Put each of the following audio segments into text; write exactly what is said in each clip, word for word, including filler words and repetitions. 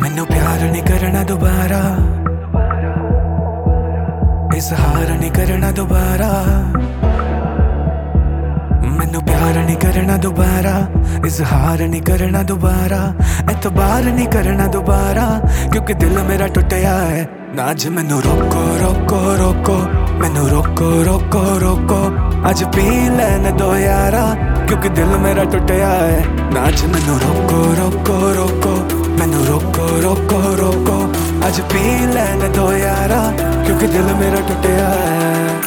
मैनू प्यार नहीं करना दोबारा, इजहार नहीं करना दोबारा। मैनू प्यार नहीं करना दोबारा, इजहार नहीं करना दोबारा, एतबार नहीं करना दोबारा, क्योंकि दिल मेरा टुटिया है। ना अज मैनू रोको रोको रोको, मैनू रोको रोको रोको, अज पी लैन दो यारा, क्योंकि दिल मेरा टुटिया है। ना अज मैनू रोको रोको रोको, मैनू रोको रोको रोको, अज पी लैन दो यारा, क्योंकि दिल मेरा टुटिया है।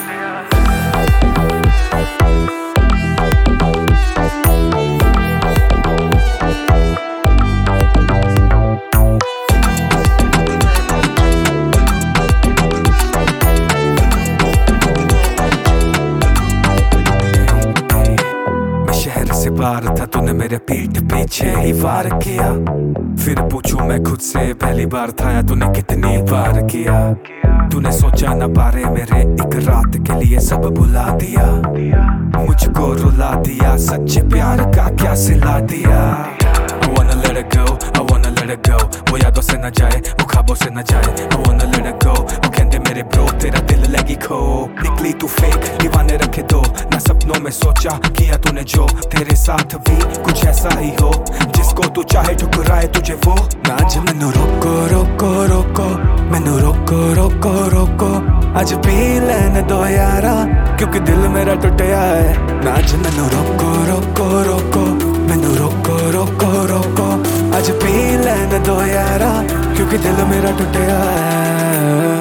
बार था तूने मेरे पीठ पीछे ही वार किया, फिर पूछूं मैं खुद से पहली बार था या तूने कितनी बार किया। तूने सोचा ना बारे मेरे, एक रात के लिए सब भुला दिया, मुझको रुला दिया, सच्चे प्यार का क्या सिला दिया। I wanna let it go, I wanna let it go, वो यादों से न जाए, वो ख्वाबों से न जाए। I wanna let it go, वो कहते मेरे ब्रो तेरा दिल लगी खो। निकली तू फेक, दीवाने रखे दो, ना सपनों में सोचा किया तूने जो, तेरे साथ भी कुछ ऐसा ही हो, जिसको तू चाहे ठुकराए तुझे वो। ना अज मैनू रोको रोको रोको, मैनू रोको रोको रोको, अज पी लैन दो यारा, क्योंकि दिल मेरा टुटिया है। ना अज मैनू रोको रोको रोको, मैनू रोको रोको रोको, अज पी लैन दो यारा, क्योंकि दिल मेरा टुटिया है।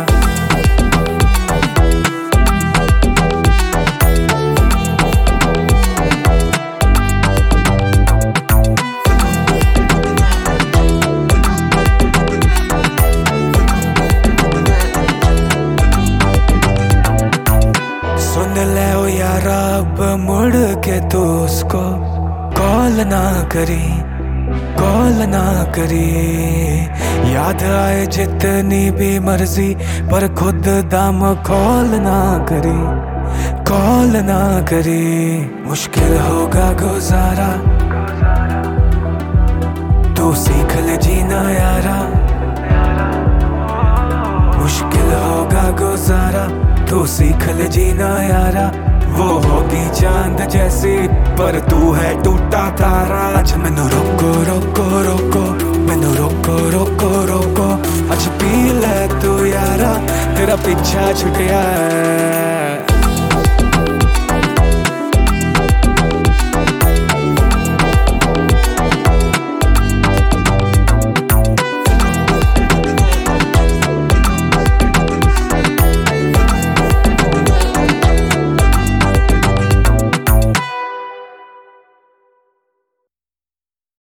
सुन ले ओ यारा, अब मुड़ के तू उसको कॉल ना करी, कॉल ना करी। याद आए जितनी भी मर्जी, पर खुद दम कॉल ना करी, कॉल ना करी। मुश्किल होगा गुजारा, तू सीख ले जीना यारा, मुश्किल होगा गुजारा, तू सीख ले जीना यारा। वो होगी चांद जैसी, पर तू है टूटा तारा। अज मैनू रोको रोको रोको, मैनू रोको रोको रोको, अज पी ले तू यारा, तेरा पीछा छुटिया है।